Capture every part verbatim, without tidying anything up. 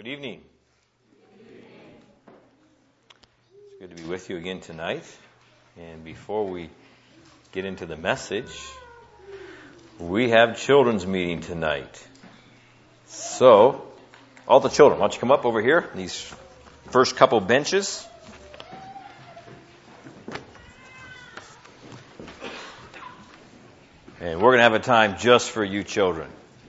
Good evening. It's good to be with you again tonight. And before we get into the message, we have children's meeting tonight. So, all the children, why don't you come up over here, these first couple benches. And we're going to have a time just for you children.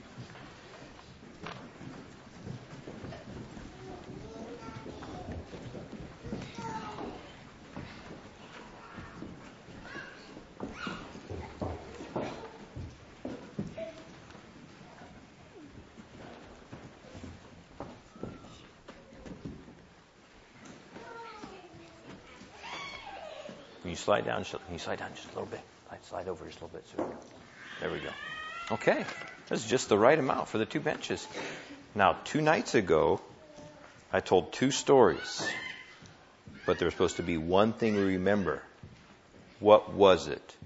Can you slide down? Can you slide down just a little bit? Slide over just a little bit. So there we go. Okay, this is just the right amount for the two benches. Now, two nights ago, I told two stories, but there was supposed to be one thing we remember. What was it?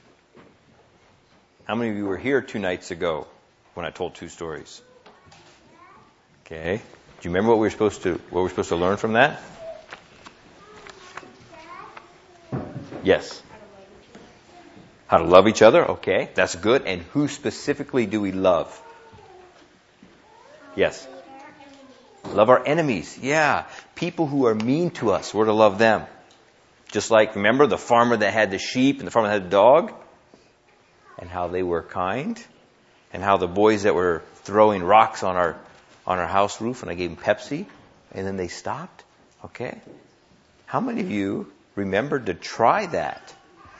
How many of you were here two nights ago when I told two stories? Okay, do you remember what we were supposed to what we were supposed to learn from that? Yes. How to love each other. Okay, that's good. And who specifically do we love? Yes. Love our enemies. Yeah. People who are mean to us, we're to love them. Just like, remember the farmer that had the sheep and the farmer that had the dog? And how they were kind. And how the boys that were throwing rocks on our on our house roof and I gave them Pepsi and then they stopped. Okay. How many of you remembered to try that?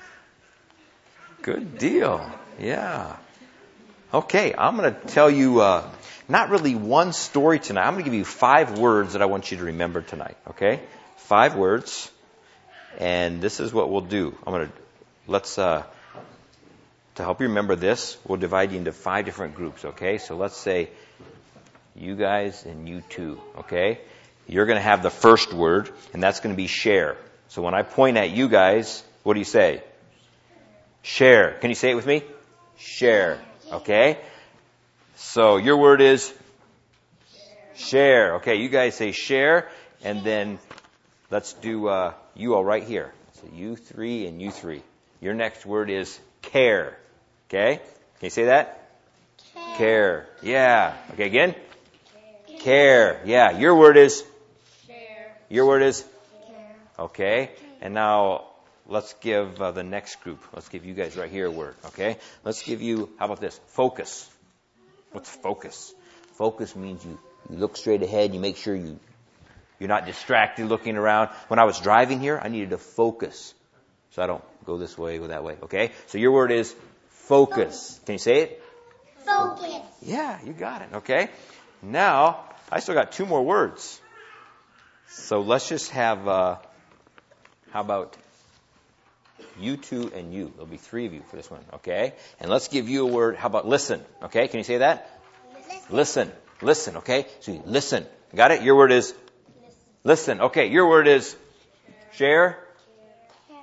Good deal. Yeah. Okay, I'm going to tell you uh, not really one story tonight. I'm going to give you five words that I want you to remember tonight. Okay? Five words. And this is what we'll do. I'm going to, let's, uh, to help you remember this, we'll divide you into five different groups. Okay? So let's say you guys and you two. Okay? You're going to have the first word, and that's going to be share. So when I point at you guys, what do you say? Share. Can you say it with me? Share. Okay? So your word is share. Okay, you guys say share, and then let's do uh, you all right here. So you three and you three. Your next word is care. Okay? Can you say that? Care. Care. Yeah. Okay, again? Care. Care. Yeah. Your word is? Share. Your word is? Care. Okay. And now let's give uh, the next group, let's give you guys right here a word, okay? Let's give you, how about this? Focus. What's focus? Focus means you, you look straight ahead, you make sure you, you're not distracted looking around. When I was driving here, I needed to focus. So I don't go this way or that way, okay? So your word is focus. Can you say it? Focus. Yeah, you got it, okay? Now, I still got two more words. So let's just have, uh, how about you two and you. There'll be three of you for this one, okay? And let's give you a word. How about listen? Okay, can you say that? Listen. Listen. Listen, okay? So you listen. Got it? Your word is? Listen. Listen. Okay, your word is? Share. Share.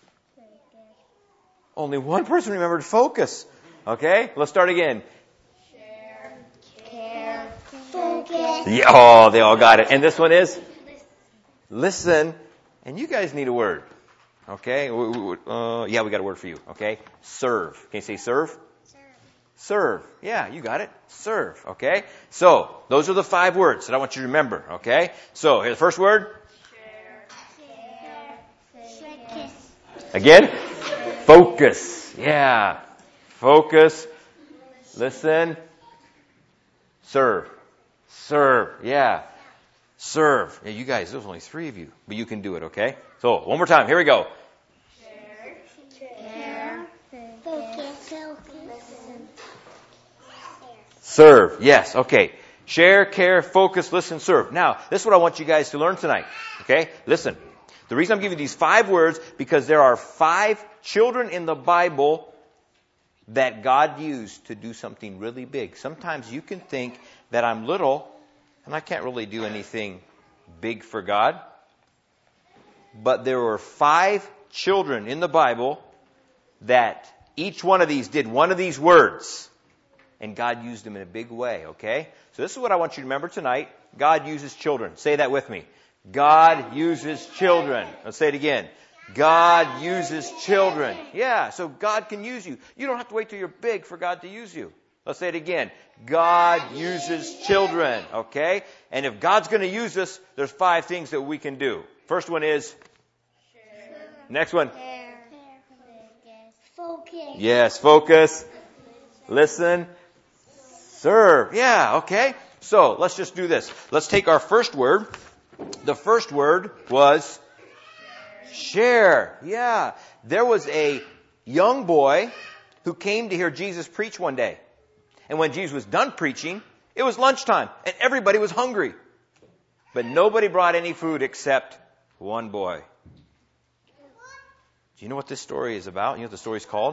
Only one person remembered focus. Okay, let's start again. Share. Care. Focus. Yeah, oh, they all got it. And this one is? Listen. And you guys need a word. Okay, uh, yeah, we got a word for you. Okay, serve. Can you say serve? Serve. Serve. Yeah, you got it. Serve. Okay, so those are the five words that I want you to remember. Okay, so here's the first word. Share. Focus. Again, focus. Yeah, focus. Listen. Serve. Serve. Yeah, serve. Yeah, you guys, there's only three of you, but you can do it. Okay. So one more time. Here we go. Serve. Yes. Okay. Share, care, focus, listen, serve. Now, this is what I want you guys to learn tonight. Okay? Listen. The reason I'm giving you these five words, because there are five children in the Bible that God used to do something really big. Sometimes you can think that I'm little and I can't really do anything big for God. But there were five children in the Bible that each one of these did one of these words. and God used him in a big way, okay? So this is what I want you to remember tonight. God uses children. Say that with me. God uses children. Let's say it again. God uses children. Yeah, so God can use you. You don't have to wait till you're big for God to use you. Let's say it again. God uses children, okay? And if God's going to use us, there's five things that we can do. First one is, next one. Focus. Yes, focus, listen, serve. Yeah, okay. So let's just do this. Let's take our first word. The first word was share. Yeah. There was a young boy who came to hear Jesus preach one day. And when Jesus was done preaching, it was lunchtime and everybody was hungry. But nobody brought any food except one boy. Do you know what this story is about? You know what the story's called?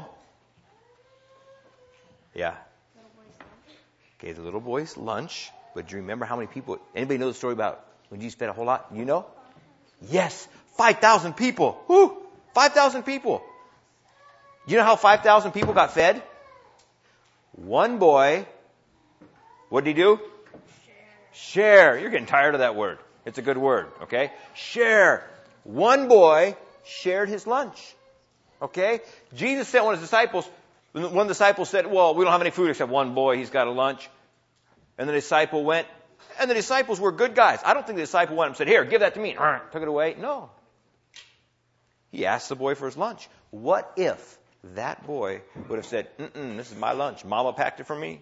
Yeah. Okay, the little boy's lunch. But do you remember how many people? Anybody know the story about when Jesus fed a whole lot? You know? Yes, five thousand people. Whoo! five thousand people. You know how five thousand people got fed? One boy, what did he do? Share. Share. You're getting tired of that word. It's a good word, okay? Share. One boy shared his lunch. Okay? Jesus sent one of his disciples. One of the disciples said, well, we don't have any food except one boy. He's got a lunch. And the disciple went. And the disciples were good guys. I don't think the disciple went and said, here, give that to me. Took it away. No. He asked the boy for his lunch. What if that boy would have said, mm-mm, this is my lunch. Mama packed it for me?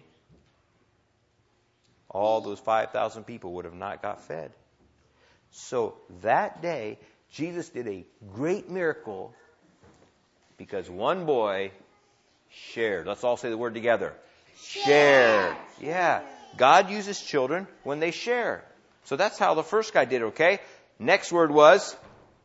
All those five thousand people would have not got fed. So that day, Jesus did a great miracle because one boy shared. Let's all say the word together. Share. Share. Yeah. God uses children when they share. So that's how the first guy did it, okay? Next word was?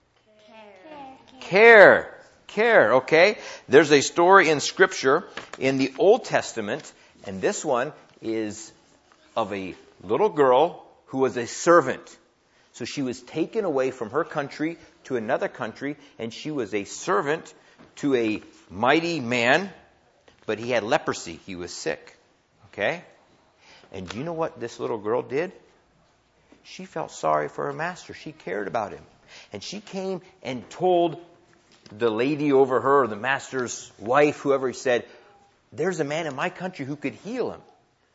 Care. Care. Care, okay? There's a story in Scripture in the Old Testament, and this one is of a little girl who was a servant. So she was taken away from her country to another country, and she was a servant to a mighty man, but he had leprosy. He was sick. Okay? And do you know what this little girl did? She felt sorry for her master. She cared about him. And she came and told the lady over her, the master's wife, whoever, he said, there's a man in my country who could heal him.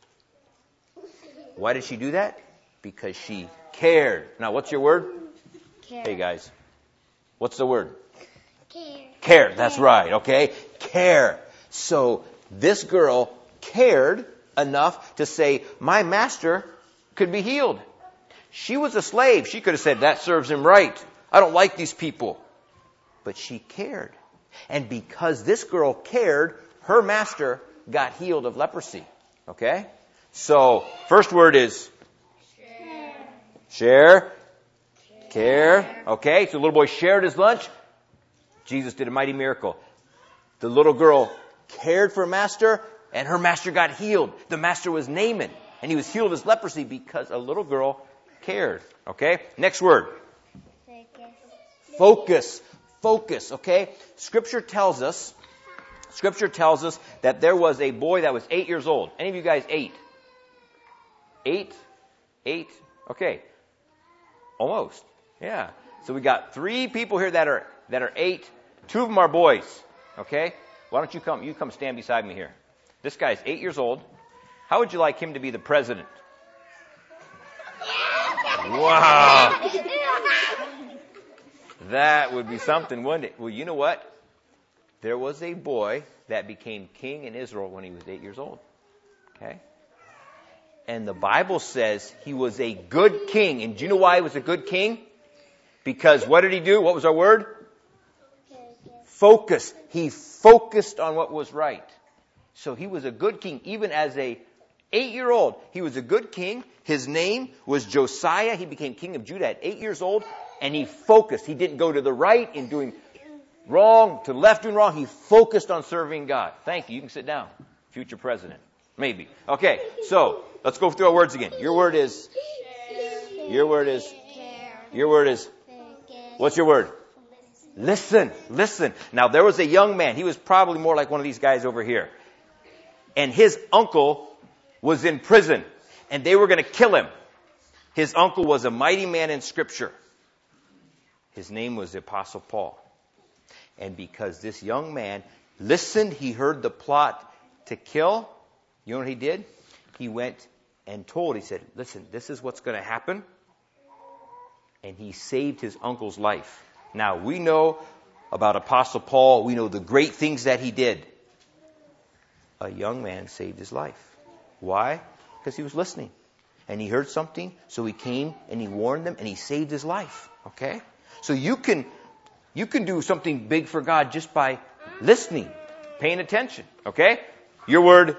Why did she do that? Because she cared. Now, what's your word? Care. Hey, guys. What's the word? Care. Care. That's right. Okay? Care. So this girl cared enough to say, my master could be healed. She was a slave. She could have said, that serves him right. I don't like these people. But she cared. And because this girl cared, her master got healed of leprosy. Okay? So, first word is share. Share. Care. Okay, so the little boy shared his lunch. Jesus did a mighty miracle. The little girl cared for her master, and her master got healed. The master was Naaman, and he was healed of his leprosy because a little girl cared. Okay, next word. Focus. Focus. Focus, okay? Scripture tells us, Scripture tells us that there was a boy that was eight years old. Any of you guys eight? Eight? Eight? Okay. Almost. Yeah. So we got three people here that are that are eight. Two of them are boys. Okay? Why don't you come you come stand beside me here. This guy's eight years old. How would you like him to be the president? Wow. That would be something, wouldn't it? Well, you know what? There was a boy that became king in Israel when he was eight years old. Okay? And the Bible says he was a good king. And do you know why he was a good king? Because what did he do? What was our word? Focus. He focused on what was right. So he was a good king. Even as a eight-year-old, he was a good king. His name was Josiah. He became king of Judah at eight years old. And he focused. He didn't go to the right in doing wrong, to the left doing wrong. He focused on serving God. Thank you. You can sit down. Future president. Maybe. Okay, so let's go through our words again. Your word is? Your word is? Your word is? What's your word? Listen. Listen. Now, there was a young man. He was probably more like one of these guys over here. And his uncle was in prison, and they were going to kill him. His uncle was a mighty man in Scripture. His name was the Apostle Paul. And because this young man listened, he heard the plot to kill. You know what he did? He went and told, he said, listen, this is what's going to happen. And he saved his uncle's life. Now, we know about Apostle Paul. We know the great things that he did. A young man saved his life. Why? Because he was listening. And he heard something, so he came and he warned them and he saved his life. Okay? So you can you can do something big for God just by listening, paying attention. Okay? Your word.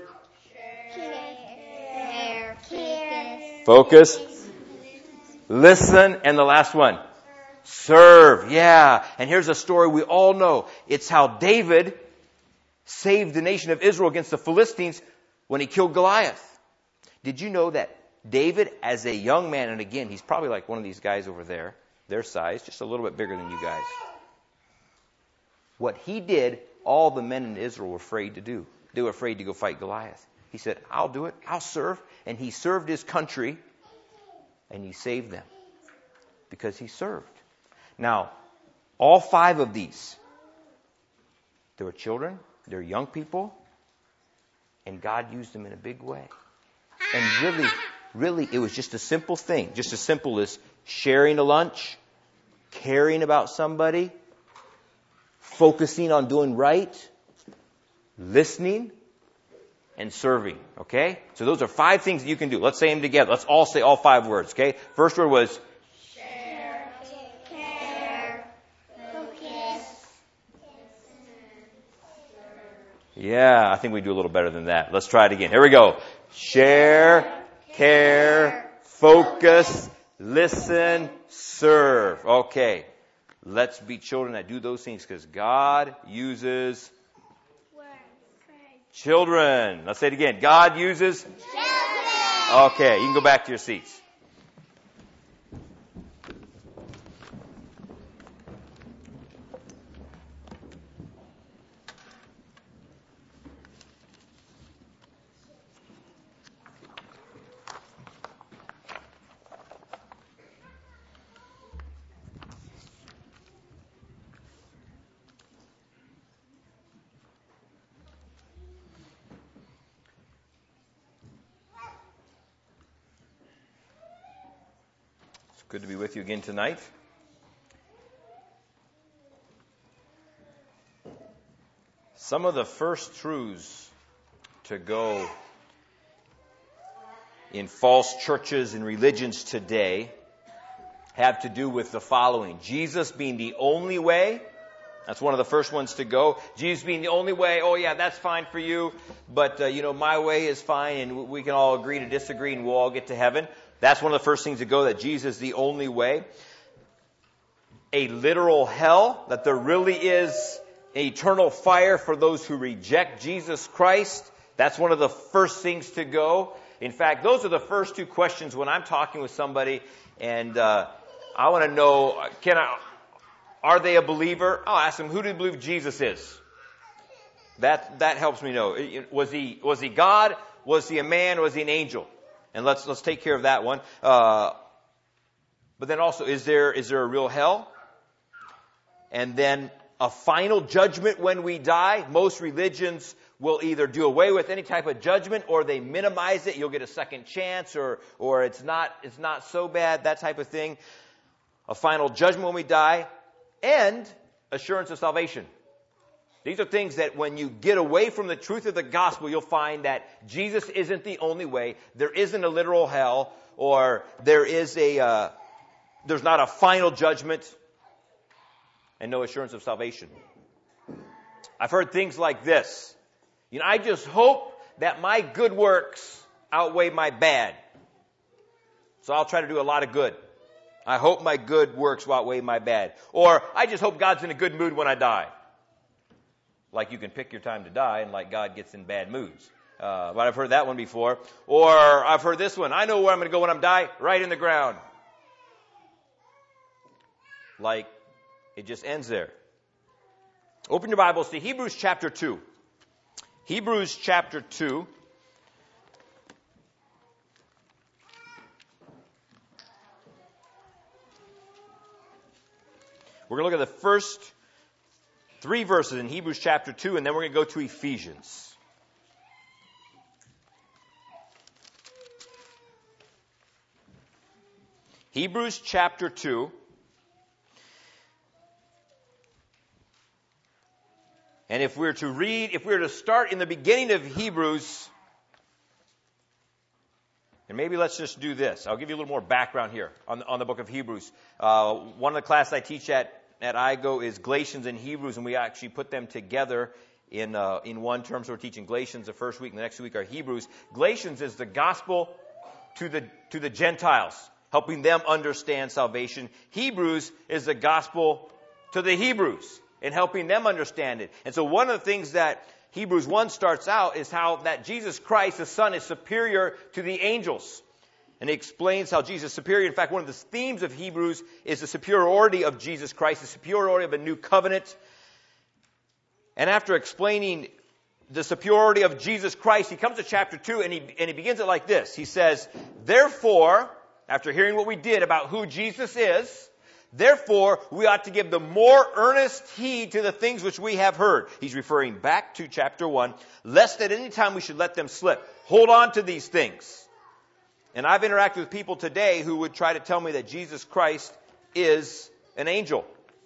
Care. Care. Focus. Listen. And the last one. Serve. Yeah. And here's a story we all know. It's how David saved the nation of Israel against the Philistines when he killed Goliath. Did you know that David, as a young man, and again, he's probably like one of these guys over there, their size, just a little bit bigger than you guys. What he did, all the men in Israel were afraid to do. They were afraid to go fight Goliath. He said, I'll do it. I'll serve. And he served his country, and he saved them because he served. Now, all five of these, there were children, there were young people, and God used them in a big way. And really, really, it was just a simple thing. Just as simple as sharing a lunch, caring about somebody, focusing on doing right, listening, and serving. Okay? So those are five things that you can do. Let's say them together. Let's all say all five words. Okay? First word was Share. Care. Focus. yeah, I think we do a little better than that. Let's try it again. Here we go. Share, care, focus, listen, serve. Okay. Let's be children that do those things because God uses children. Let's say it again. God uses children. Okay, you can go back to your seats. Good to be with you again tonight. Some of the first truths to go in false churches and religions today have to do with the following. Jesus being the only way. That's one of the first ones to go. Jesus being the only way. Oh yeah, that's fine for you. But, uh, you know, my way is fine and we can all agree to disagree and we'll all get to heaven. That's one of the first things to go, that Jesus is the only way. A literal hell, that there really is an eternal fire for those who reject Jesus Christ. That's one of the first things to go. In fact, those are the first two questions when I'm talking with somebody and uh, I want to know, can I, are they a believer? I'll ask them, who do you believe Jesus is? That that helps me know. Was he was he God? Was he a man? Was he an angel? And let's let's take care of that one. Uh, but then also, is there is there a real hell? And then a final judgment when we die. Most religions will either do away with any type of judgment or they minimize it. You'll get a second chance, or or it's not it's not so bad, that type of thing. A final judgment when we die, and assurance of salvation. These are things that when you get away from the truth of the gospel, you'll find that Jesus isn't the only way. There isn't a literal hell, or there is a, uh, there's not a final judgment, and no assurance of salvation. I've heard things like this. You know, I just hope that my good works outweigh my bad. So I'll try to do a lot of good. I hope my good works will outweigh my bad. Or I just hope God's in a good mood when I die. Like you can pick your time to die, and like God gets in bad moods. Uh, but I've heard that one before. Or I've heard this one. I know where I'm going to go when I'm die, right in the ground. Like it just ends there. Open your Bibles to Hebrews chapter two. Hebrews chapter two. We're going to look at the first three verses in Hebrews chapter two, and then we're going to go to Ephesians. Hebrews chapter two. And if we were to read, if we were to start in the beginning of Hebrews, and maybe let's just do this. I'll give you a little more background here on, on the book of Hebrews. Uh, one of the classes I teach at, at I G O is Galatians and Hebrews, and we actually put them together in uh, in one term. So we're teaching Galatians the first week, and the next week are Hebrews. Galatians is the gospel to the to the Gentiles, helping them understand salvation. Hebrews is the gospel to the Hebrews and helping them understand it. And so one of the things that Hebrews one starts out is how that Jesus Christ, the Son, is superior to the angels. And it explains how Jesus is superior. In fact, one of the themes of Hebrews is the superiority of Jesus Christ, the superiority of a new covenant. And after explaining the superiority of Jesus Christ, he comes to chapter two and he, and he begins it like this. He says, therefore, after hearing what we did about who Jesus is, therefore, we ought to give the more earnest heed to the things which we have heard. He's referring back to chapter one, lest at any time we should let them slip. Hold on to these things. And I've interacted with people today who would try to tell me that Jesus Christ is an angel.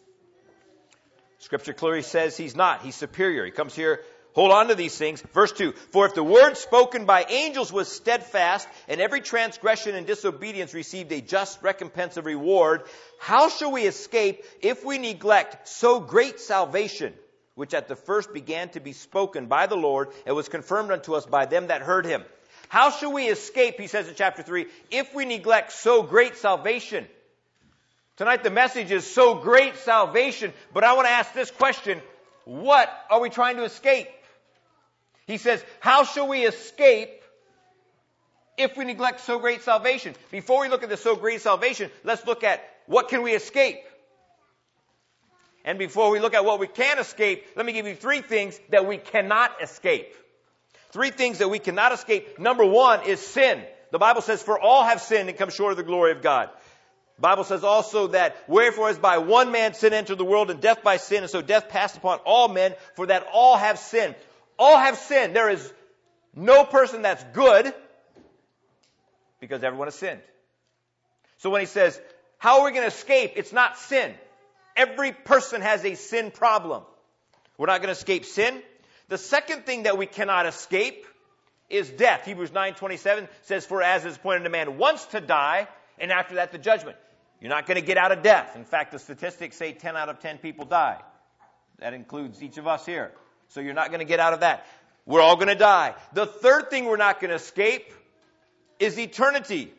Scripture clearly says he's not. He's superior. He comes here, hold on to these things. Verse two, for if the word spoken by angels was steadfast, and every transgression and disobedience received a just recompense of reward, how shall we escape if we neglect so great salvation, which at the first began to be spoken by the Lord, and was confirmed unto us by them that heard him? How shall we escape, he says in chapter three, if we neglect so great salvation? Tonight the message is so great salvation, but I want to ask this question, what are we trying to escape? He says, how shall we escape if we neglect so great salvation? Before we look at the so great salvation, let's look at what can we escape? And before we look at what we can escape, let me give you three things that we cannot escape. Three things that we cannot escape. Number one is sin. The Bible says, for all have sinned and come short of the glory of God. The Bible says also that, wherefore as by one man sin entered the world, and death by sin, and so death passed upon all men, for that all have sinned. All have sinned. There is no person that's good, because everyone has sinned. So when he says, how are we going to escape? It's not sin. Every person has a sin problem. We're not going to escape sin. The second thing that we cannot escape is death. Hebrews nine twenty-seven says, for as is appointed a man once to die, and after that the judgment. You're not going to get out of death. In fact, the statistics say ten out of ten people die. That includes each of us here. So you're not going to get out of that. We're all going to die. The third thing we're not going to escape is eternity.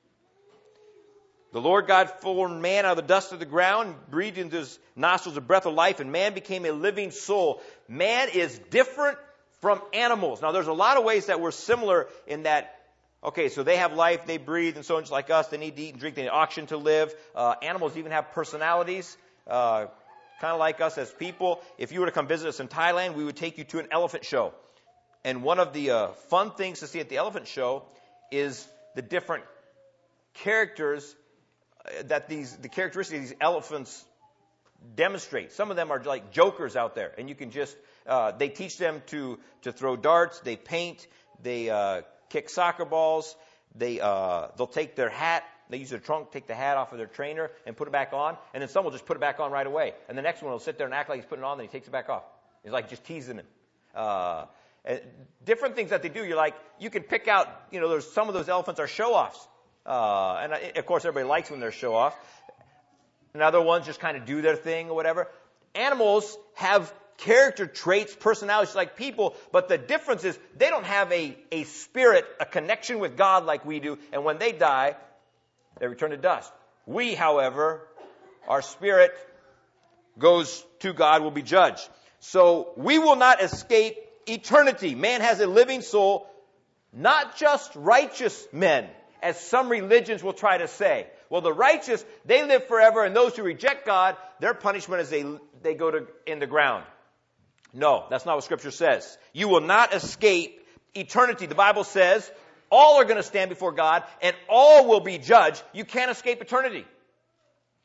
The Lord God formed man out of the dust of the ground, breathed into his nostrils a breath of life, and man became a living soul. Man is different from animals. Now, there's a lot of ways that we're similar in that, okay, so they have life, they breathe, and so on, just like us. They need to eat and drink, they need oxygen to live. Uh, animals even have personalities, uh, kind of like us as people. If you were to come visit us in Thailand, we would take you to an elephant show. And one of the uh, fun things to see at the elephant show is the different characters that these, the characteristics of these elephants demonstrate. Some of them are like jokers out there, and you can just, uh, they teach them to, to throw darts, they paint, they, uh, kick soccer balls, they, uh, they'll take their hat, they use their trunk, take the hat off of their trainer and put it back on, and then some will just put it back on right away. And the next one will sit there and act like he's putting it on, then he takes it back off. He's like just teasing it. Uh, different things that they do, you're like, you can pick out, you know, there's some of those elephants are show-offs. Uh, and I, of course everybody likes when they're show off. And other ones just kind of do their thing or whatever. Animals have character traits, personalities like people, but the difference is they don't have a, a spirit, a connection with God like we do, and when they die, they return to dust. We, however, our spirit goes to God, will be judged. So we will not escape eternity. Man has a living soul, not just righteous men, as some religions will try to say. Well, the righteous, they live forever, and those who reject God, their punishment is they, they go to in the ground. No, that's not what Scripture says. You will not escape eternity. The Bible says all are going to stand before God, and all will be judged. You can't escape eternity.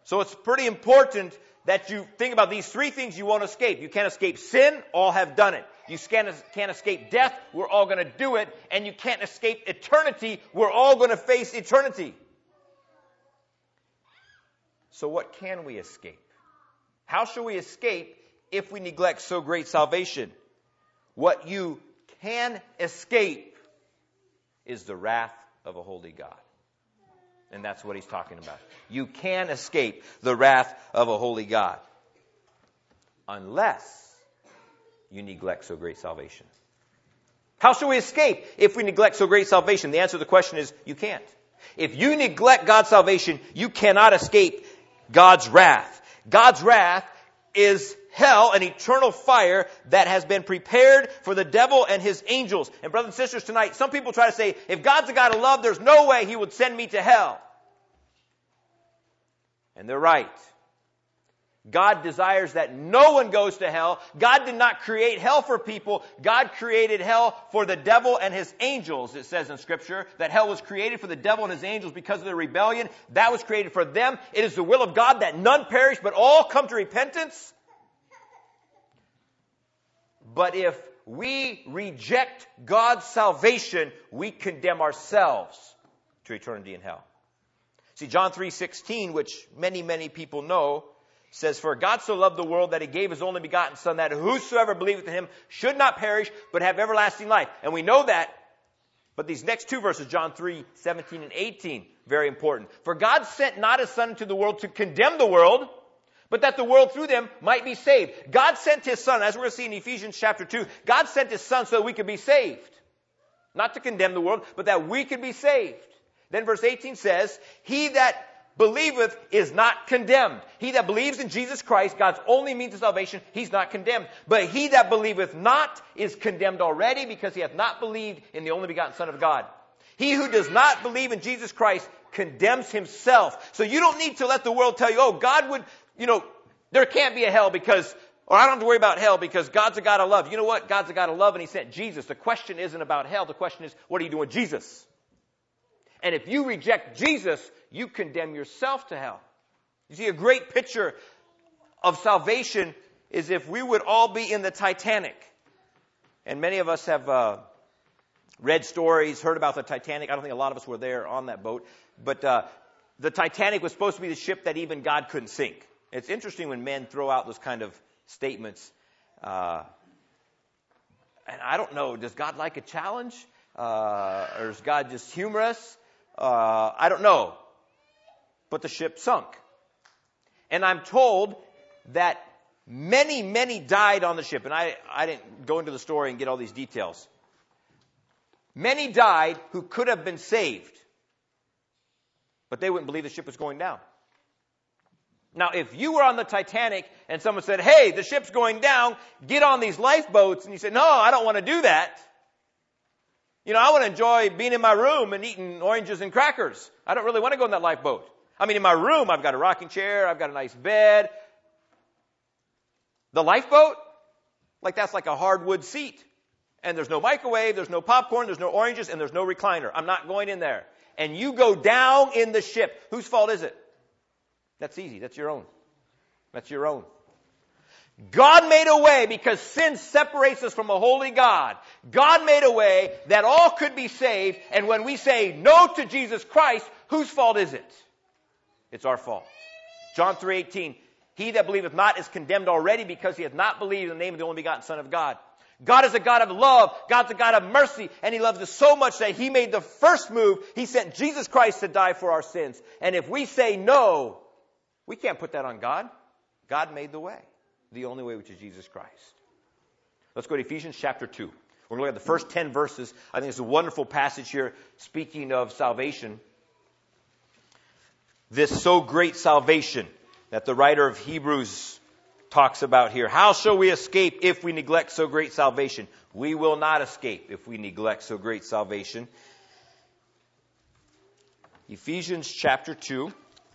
So it's pretty important that you think about these three things you won't escape. You can't escape sin. All have done it. You can't, can't escape death. We're all going to do it. And you can't escape eternity. We're all going to face eternity. So what can we escape? How shall we escape if we neglect so great salvation? What you can escape is the wrath of a holy God. And that's what he's talking about. You can escape the wrath of a holy God. Unless you neglect so great salvation. How shall we escape if we neglect so great salvation? The answer to the question is you can't. If you neglect God's salvation, you cannot escape God's wrath. God's wrath is hell, an eternal fire that has been prepared for the devil and his angels. And brothers and sisters, tonight, some people try to say, if God's a God of love, there's no way he would send me to hell. And they're right. God desires that no one goes to hell. God did not create hell for people. God created hell for the devil and his angels. It says in Scripture that hell was created for the devil and his angels because of their rebellion. That was created for them. It is the will of God that none perish, but all come to repentance. But if we reject God's salvation, we condemn ourselves to eternity in hell. See, John three sixteen, which many, many people know, says, for God so loved the world that he gave his only begotten Son, that whosoever believeth in him should not perish, but have everlasting life. And we know that. But these next two verses, John three seventeen and eighteen, very important. For God sent not his Son into the world to condemn the world, but that the world through them might be saved. God sent his Son, as we're going to see in Ephesians chapter two, God sent his Son so that we could be saved. Not to condemn the world, but that we could be saved. Then verse eighteen says, he that believeth is not condemned. He that believes in Jesus Christ, God's only means of salvation, he's not condemned. But he that believeth not is condemned already, because he hath not believed in the only begotten Son of God. He who does not believe in Jesus Christ condemns himself. So you don't need to let the world tell you, oh, God would, you know, there can't be a hell because, or I don't have to worry about hell because God's a God of love. You know what? God's a God of love and he sent Jesus. The question isn't about hell. The question is, what are you doing with Jesus? And if you reject Jesus, you condemn yourself to hell. You see, a great picture of salvation is if we would all be in the Titanic. And many of us have uh, read stories, heard about the Titanic. I don't think a lot of us were there on that boat. But uh, the Titanic was supposed to be the ship that even God couldn't sink. It's interesting when men throw out those kind of statements. Uh, and I don't know, does God like a challenge? Uh, or is God just humorous? Uh, I don't know. But the ship sunk. And I'm told that many, many died on the ship. And I, I didn't go into the story and get all these details. Many died who could have been saved. But they wouldn't believe the ship was going down. Now, if you were on the Titanic and someone said, hey, the ship's going down, get on these lifeboats. And you said, no, I don't want to do that. You know, I want to enjoy being in my room and eating oranges and crackers. I don't really want to go in that lifeboat. I mean, in my room, I've got a rocking chair. I've got a nice bed. The lifeboat? Like that's like a hardwood seat. And there's no microwave, there's no popcorn, there's no oranges, and there's no recliner. I'm not going in there. And you go down in the ship. Whose fault is it? That's easy. That's your own. That's your own. God made a way because sin separates us from a holy God. God made a way that all could be saved. And when we say no to Jesus Christ, whose fault is it? It's our fault. John three eighteen, he that believeth not is condemned already because he hath not believed in the name of the only begotten Son of God. God is a God of love. God's a God of mercy. And he loves us so much that he made the first move. He sent Jesus Christ to die for our sins. And if we say no, we can't put that on God. God made the way. The only way, which is Jesus Christ. Let's go to Ephesians chapter two. We're going to look at the first ten verses. I think it's a wonderful passage here speaking of salvation. This so great salvation that the writer of Hebrews talks about here. How shall we escape if we neglect so great salvation? We will not escape if we neglect so great salvation. Ephesians chapter two.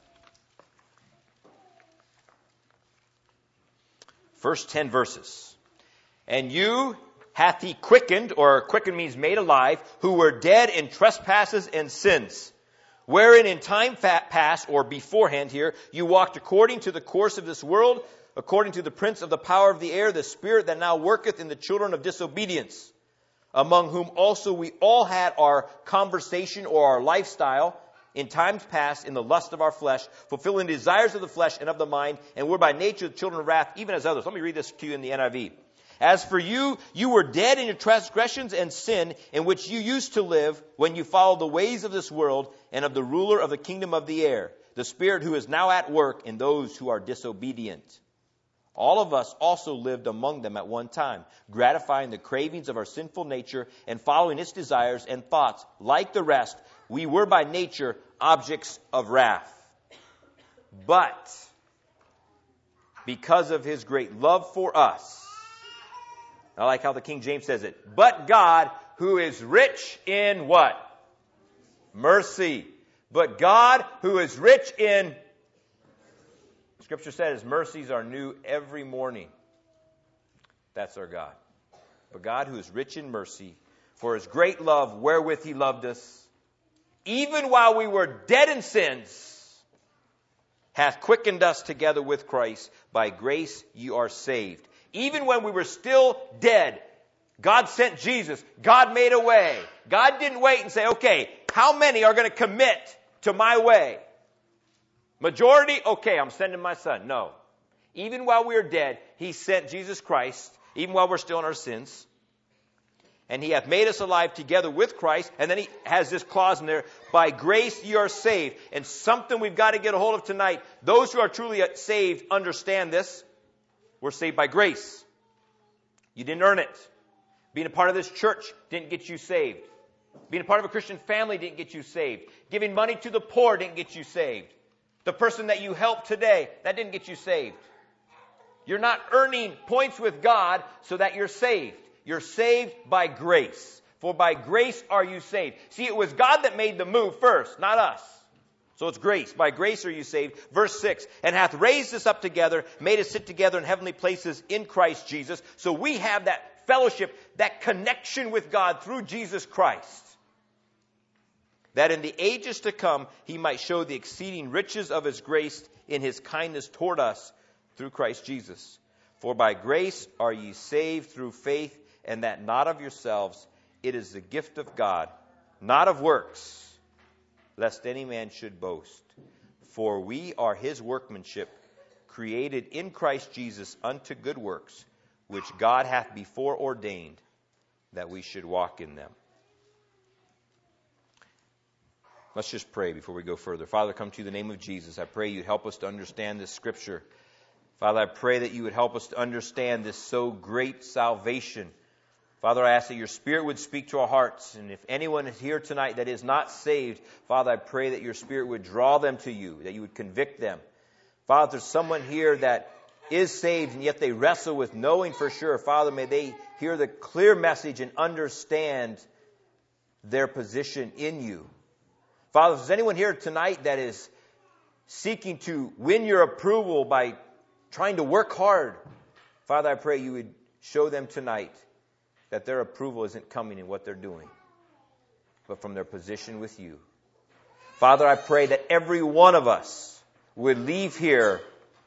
First ten verses. And you hath he quickened, or quickened means made alive, who were dead in trespasses and sins, Wherein in time past, or beforehand here, you walked according to the course of this world, according to the prince of the power of the air, the spirit that now worketh in the children of disobedience, among whom also we all had our conversation or our lifestyle in times past in the lust of our flesh, fulfilling the desires of the flesh and of the mind, and were by nature the children of wrath, even as others. Let me read this to you in the N I V. As for you, you were dead in your transgressions and sin, in which you used to live when you followed the ways of this world and of the ruler of the kingdom of the air, the spirit who is now at work in those who are disobedient. All of us also lived among them at one time, gratifying the cravings of our sinful nature and following its desires and thoughts. Like the rest, we were by nature objects of wrath. But because of his great love for us, I like how the King James says it, but God, who is rich in what? Mercy. But God, who is rich in Scripture said his mercies are new every morning. That's our God. But God, who is rich in mercy, for his great love wherewith he loved us, even while we were dead in sins, hath quickened us together with Christ. By grace you are saved. Even when we were still dead, God sent Jesus. God made a way. God didn't wait and say, okay, how many are going to commit to my way? Majority? Okay, I'm sending my son. No. Even while we are dead, he sent Jesus Christ, even while we're still in our sins. And he hath made us alive together with Christ. And then he has this clause in there, by grace you are saved. And something we've got to get a hold of tonight. Those who are truly saved understand this. We're saved by grace. You didn't earn it. Being a part of this church didn't get you saved. Being a part of a Christian family didn't get you saved. Giving money to the poor didn't get you saved. The person that you helped today, that didn't get you saved. You're not earning points with God so that you're saved. You're saved by grace. For by grace are you saved. See, it was God that made the move first, not us. So it's grace. By grace are you saved. Verse six, and hath raised us up together, made us sit together in heavenly places in Christ Jesus. So we have that fellowship, that connection with God through Jesus Christ. That in the ages to come he might show the exceeding riches of his grace in his kindness toward us through Christ Jesus. For by grace are ye saved through faith, and that not of yourselves. It is the gift of God, not of works, lest any man should boast. For we are his workmanship, created in Christ Jesus unto good works, which God hath before ordained that we should walk in them. Let's just pray before we go further. Father, come to you in the name of Jesus. I pray you'd help us to understand this scripture. Father, I pray that you would help us to understand this so great salvation. Father, I ask that your Spirit would speak to our hearts. And if anyone is here tonight that is not saved, Father, I pray that your Spirit would draw them to you, that you would convict them. Father, if there's someone here that is saved and yet they wrestle with knowing for sure, Father, may they hear the clear message and understand their position in you. Father, if there's anyone here tonight that is seeking to win your approval by trying to work hard, Father, I pray you would show them tonight that their approval isn't coming in what they're doing, but from their position with you. Father, I pray that every one of us would leave here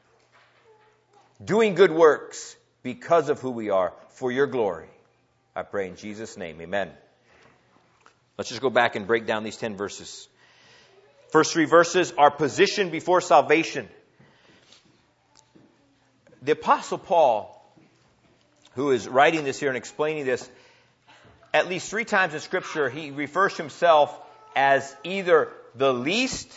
doing good works because of who we are, for your glory. I pray in Jesus' name, amen. Let's just go back and break down these ten verses. First three verses are position before salvation. The Apostle Paul, who is writing this here and explaining this, at least three times in Scripture, he refers to himself as either the least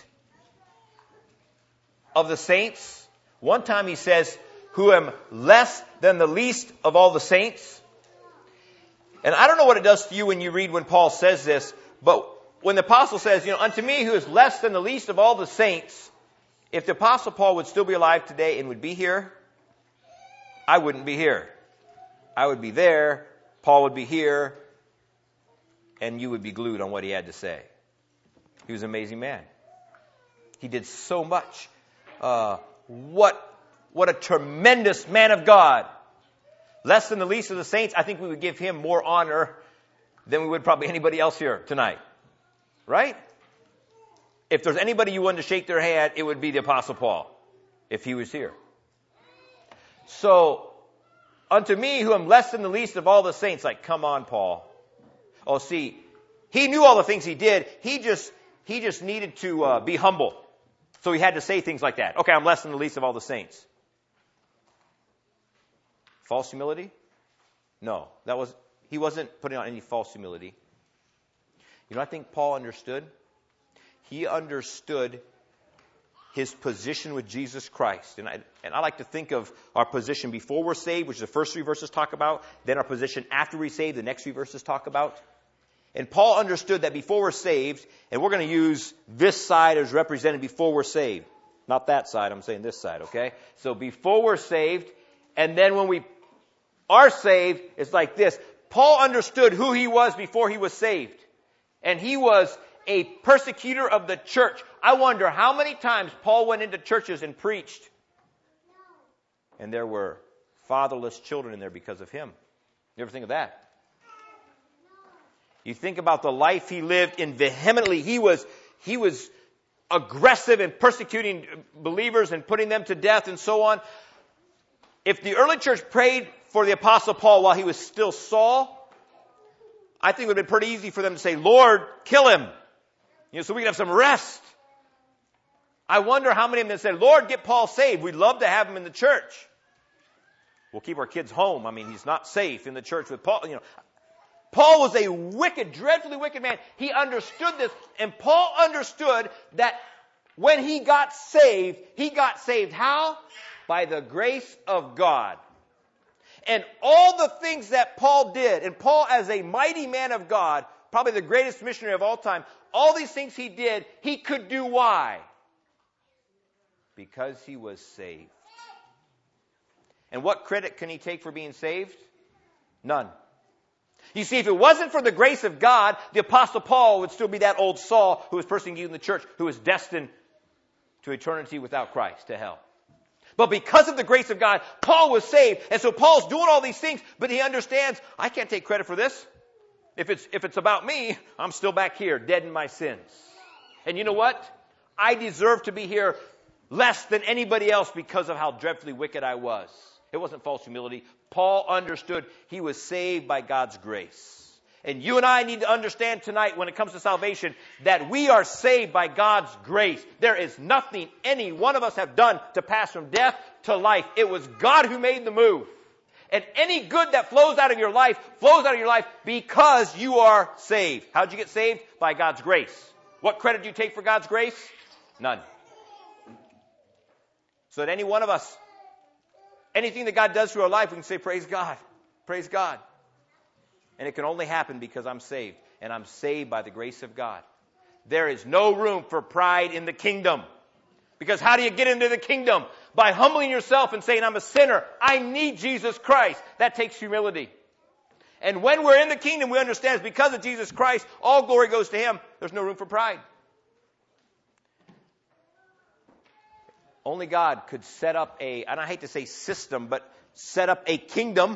of the saints. One time he says, who am less than the least of all the saints. And I don't know what it does to you when you read when Paul says this, but when the apostle says, you know, unto me who is less than the least of all the saints, if the apostle Paul would still be alive today and would be here, I wouldn't be here. I would be there, Paul would be here, and you would be glued on what he had to say. He was an amazing man. He did so much. Uh, what, what a tremendous man of God. Less than the least of the saints, I think we would give him more honor than we would probably anybody else here tonight. Right? if there's anybody you wanted to shake their hand, it would be the Apostle Paul, if he was here. So, unto me, who am less than the least of all the saints, like, come on, Paul. Oh, see, he knew all the things he did. He just, he just needed to uh, be humble. So he had to say things like that. Okay, I'm less than the least of all the saints. False humility? No, that was, he wasn't putting on any false humility. You know, I think Paul understood. He understood his position with Jesus Christ. And I, and I like to think of our position before we're saved, which the first three verses talk about, then our position after we're saved, the next three verses talk about. And Paul understood that before we're saved, and we're going to use this side as represented before we're saved. Not that side, I'm saying this side, okay? So before we're saved, and then when we are saved, it's like this. Paul understood who he was before he was saved. And he was a persecutor of the church. I wonder how many times Paul went into churches and preached. And there were fatherless children in there because of him. You ever think of that? You think about the life he lived in vehemently. He was, he was aggressive in persecuting believers and putting them to death and so on. If the early church prayed for the Apostle Paul while he was still Saul, I think it would have been pretty easy for them to say, Lord, kill him. You know, so we can have some rest. I wonder how many of them said, Lord, get Paul saved. We'd love to have him in the church. We'll keep our kids home. I mean, he's not safe in the church with Paul. You know, Paul was a wicked, dreadfully wicked man. He understood this. And Paul understood that when he got saved, he got saved how? By the grace of God. And all the things that Paul did, and Paul as a mighty man of God, probably the greatest missionary of all time, all these things he did, he could do why? Because he was saved. And what credit can he take for being saved? None. You see, if it wasn't for the grace of God, the Apostle Paul would still be that old Saul who was persecuting the church, who was destined to eternity without Christ, to hell. But because of the grace of God, Paul was saved. And so Paul's doing all these things, but he understands, I can't take credit for this. If it's, if it's about me, I'm still back here, dead in my sins. And you know what? I deserve to be here less than anybody else because of how dreadfully wicked I was. It wasn't false humility. Paul understood he was saved by God's grace. And you and I need to understand tonight when it comes to salvation that we are saved by God's grace. There is nothing any one of us have done to pass from death to life. It was God who made the move. And any good that flows out of your life flows out of your life because you are saved. How'd you get saved? By God's grace. What credit do you take for God's grace? None. So that any one of us, anything that God does through our life, we can say, praise God. Praise God. And it can only happen because I'm saved. And I'm saved by the grace of God. There is no room for pride in the kingdom. Because how do you get into the kingdom? By humbling yourself and saying, I'm a sinner. I need Jesus Christ. That takes humility. And when we're in the kingdom, we understand it's because of Jesus Christ. All glory goes to Him. There's no room for pride. Only God could set up a, and I hate to say system, but set up a kingdom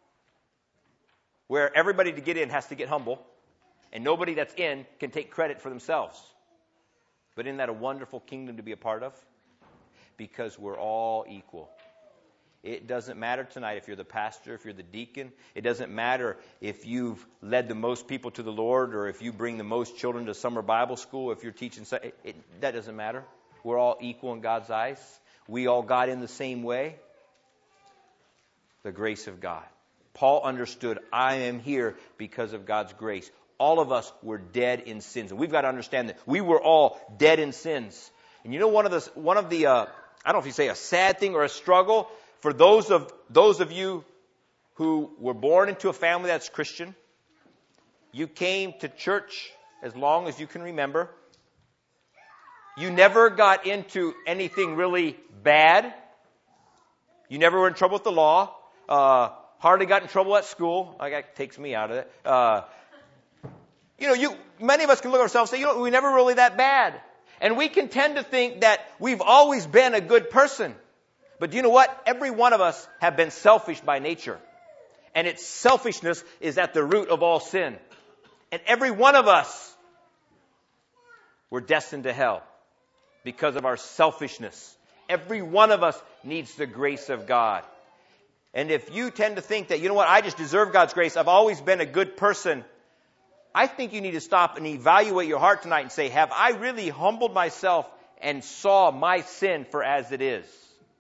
where everybody to get in has to get humble, and nobody that's in can take credit for themselves. But isn't that a wonderful kingdom to be a part of? Because we're all equal. It doesn't matter tonight if you're the pastor, if you're the deacon. It doesn't matter if you've led the most people to the Lord or if you bring the most children to summer Bible school, if you're teaching. It, it, that doesn't matter. We're all equal in God's eyes. We all got in the same way. The grace of God. Paul understood, I am here because of God's grace. All of us were dead in sins. And we've got to understand that we were all dead in sins. And you know one of the, one of the uh, I don't know if you say a sad thing or a struggle, for those of those of you who were born into a family that's Christian, you came to church as long as you can remember. You never got into anything really bad. You never were in trouble with the law. Uh, hardly got in trouble at school. Like, that takes me out of it. Uh, you know, you many of us can look at ourselves and say, you know, we're never really that bad. And we can tend to think that we've always been a good person. But do you know what? Every one of us have been selfish by nature. And its selfishness is at the root of all sin. And every one of us we're destined to hell because of our selfishness. Every one of us needs the grace of God. And if you tend to think that, you know what, I just deserve God's grace, I've always been a good person, I think you need to stop and evaluate your heart tonight and say, have I really humbled myself and saw my sin for as it is?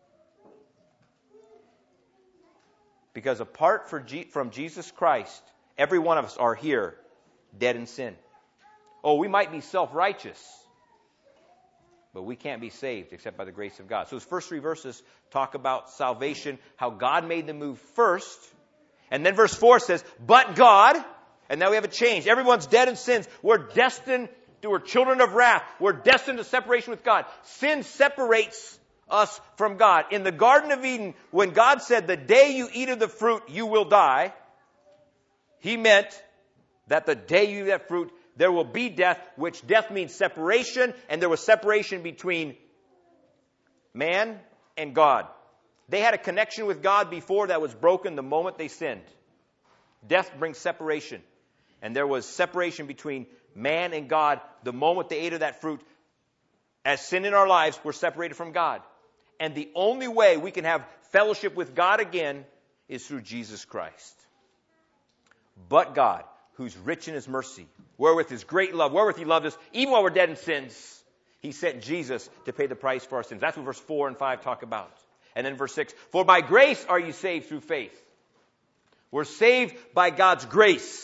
Because apart from Jesus Christ, every one of us are here dead in sin. Oh, we might be self-righteous, but we can't be saved except by the grace of God. So those first three verses talk about salvation, how God made the move first. And then verse four says, but God, and now we have a change. Everyone's dead in sins. We're destined, we're children of wrath. We're destined to separation with God. Sin separates us from God. In the Garden of Eden, when God said, the day you eat of the fruit, you will die, He meant that the day you eat that fruit, there will be death, which death means separation, and there was separation between man and God. They had a connection with God before that was broken the moment they sinned. Death brings separation. And there was separation between man and God the moment they ate of that fruit. As sin in our lives, we're separated from God. And the only way we can have fellowship with God again is through Jesus Christ. But God, who's rich in His mercy, wherewith His great love, wherewith He loved us, even while we're dead in sins, He sent Jesus to pay the price for our sins. That's what verse four and five talk about. And then verse six, for by grace are you saved through faith. We're saved by God's grace.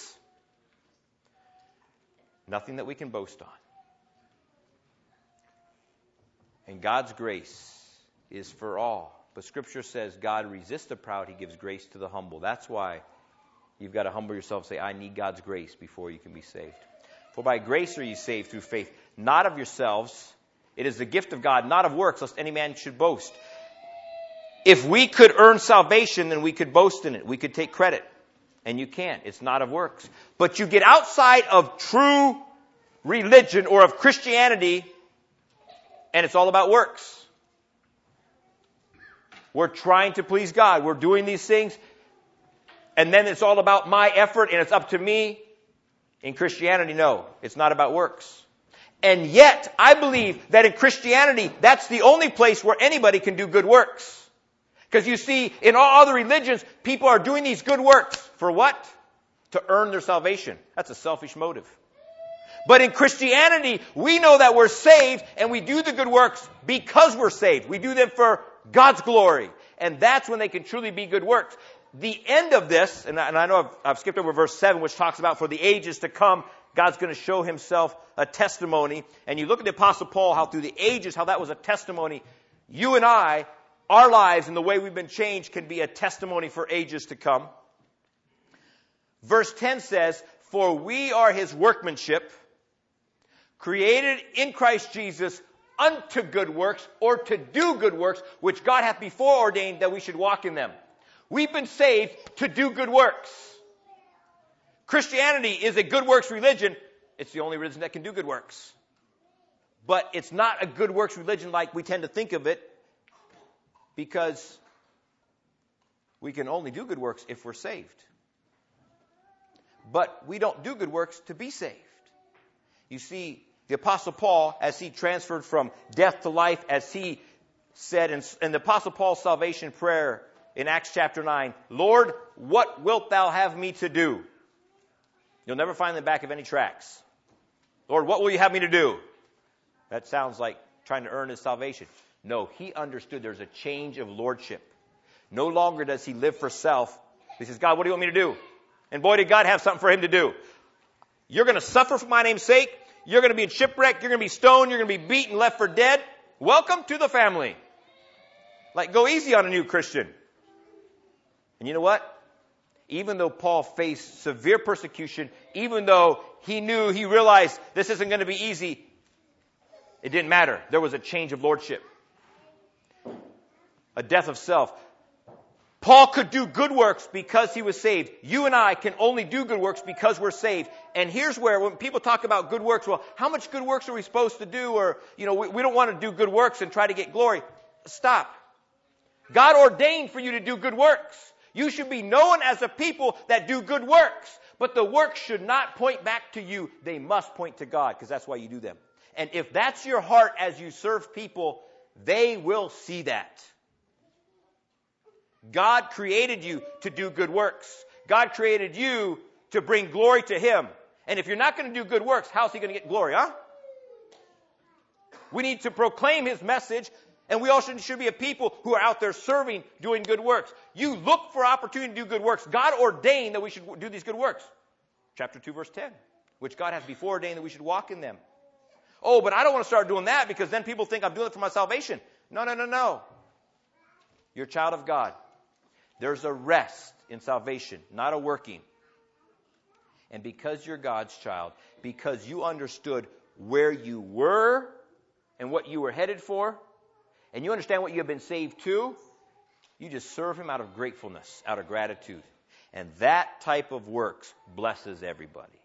Nothing that we can boast on. And God's grace is for all. But Scripture says God resists the proud, He gives grace to the humble. That's why you've got to humble yourself and say, I need God's grace before you can be saved. For by grace are you saved through faith, not of yourselves. It is the gift of God, not of works, lest any man should boast. If we could earn salvation, then we could boast in it. We could take credit. And you can't. It's not of works. But you get outside of true religion or of Christianity, and it's all about works. We're trying to please God. We're doing these things. And then it's all about my effort and it's up to me. In Christianity, no. It's not about works. And yet, I believe that in Christianity, that's the only place where anybody can do good works. Because you see, in all other religions, people are doing these good works. For what? To earn their salvation. That's a selfish motive. But in Christianity, we know that we're saved and we do the good works because we're saved. We do them for God's glory. And that's when they can truly be good works. The end of this, and I, and I know I've, I've skipped over verse seven, which talks about for the ages to come, God's going to show Himself a testimony. And you look at the Apostle Paul, how through the ages, how that was a testimony. You and I, our lives and the way we've been changed can be a testimony for ages to come. Verse ten says, for we are His workmanship, created in Christ Jesus unto good works, or to do good works, which God hath before ordained that we should walk in them. We've been saved to do good works. Christianity is a good works religion. It's the only religion that can do good works. But it's not a good works religion like we tend to think of it, because we can only do good works if we're saved. But we don't do good works to be saved. You see, the Apostle Paul, as he transferred from death to life, as he said in, in the Apostle Paul's salvation prayer in Acts chapter nine, Lord, what wilt thou have me to do? You'll never find the back of any tracts. Lord, what will you have me to do? That sounds like trying to earn his salvation. No, he understood there's a change of lordship. No longer does he live for self. He says, God, what do you want me to do? And boy, did God have something for him to do. You're going to suffer for my name's sake. You're going to be in shipwreck. You're going to be stoned. You're going to be beaten, left for dead. Welcome to the family. Like, go easy on a new Christian. And you know what? Even though Paul faced severe persecution, even though he knew, he realized this isn't going to be easy, it didn't matter. There was a change of lordship. A death of self. Paul could do good works because he was saved. You and I can only do good works because we're saved. And here's where, when people talk about good works, well, how much good works are we supposed to do? Or, you know, we, we don't want to do good works and try to get glory. Stop. God ordained for you to do good works. You should be known as a people that do good works. But the works should not point back to you. They must point to God, because that's why you do them. And if that's your heart as you serve people, they will see that. God created you to do good works. God created you to bring glory to Him. And if you're not going to do good works, how's He going to get glory, huh? We need to proclaim His message, and we also should be a people who are out there serving, doing good works. You look for opportunity to do good works. God ordained that we should do these good works. Chapter two, verse ten, which God has before ordained that we should walk in them. Oh, but I don't want to start doing that because then people think I'm doing it for my salvation. No, no, no, no. You're a child of God. There's a rest in salvation, not a working. And because you're God's child, because you understood where you were and what you were headed for, and you understand what you have been saved to, you just serve Him out of gratefulness, out of gratitude. And that type of works blesses everybody.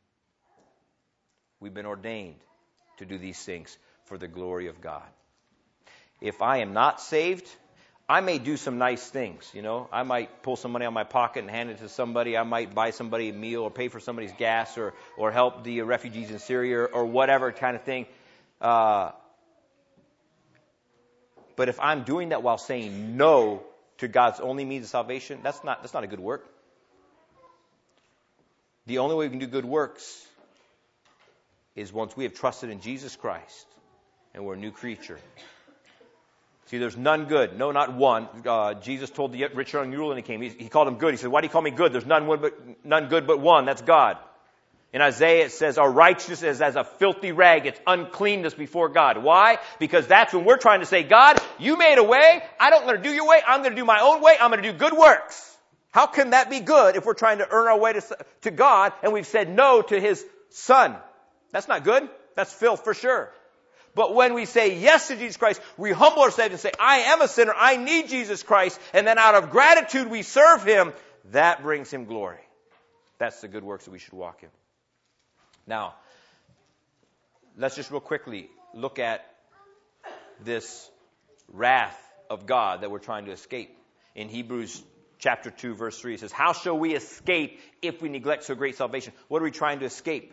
We've been ordained to do these things for the glory of God. If I am not saved, I may do some nice things, you know. I might pull some money out of my pocket and hand it to somebody. I might buy somebody a meal or pay for somebody's gas or, or help the refugees in Syria or whatever kind of thing. Uh, but if I'm doing that while saying no to God's only means of salvation, that's not, that's not a good work. The only way we can do good works is once we have trusted in Jesus Christ and we're a new creature. See, there's none good. No, not one. Uh, Jesus told the rich young ruler when he came. He, he called him good. He said, why do you call me good? There's none, one but, none good but one. That's God. In Isaiah it says, our righteousness is as a filthy rag. It's uncleanness before God. Why? Because that's when we're trying to say, God, you made a way. I don't want to do your way. I'm going to do my own way. I'm going to do good works. How can that be good if we're trying to earn our way to, to God and we've said no to His Son? That's not good. That's filth for sure. But when we say yes to Jesus Christ, we humble ourselves and say, I am a sinner. I need Jesus Christ. And then out of gratitude, we serve Him. That brings Him glory. That's the good works that we should walk in. Now, let's just real quickly look at this wrath of God that we're trying to escape. In Hebrews chapter two, verse three, it says, how shall we escape if we neglect so great salvation? What are we trying to escape?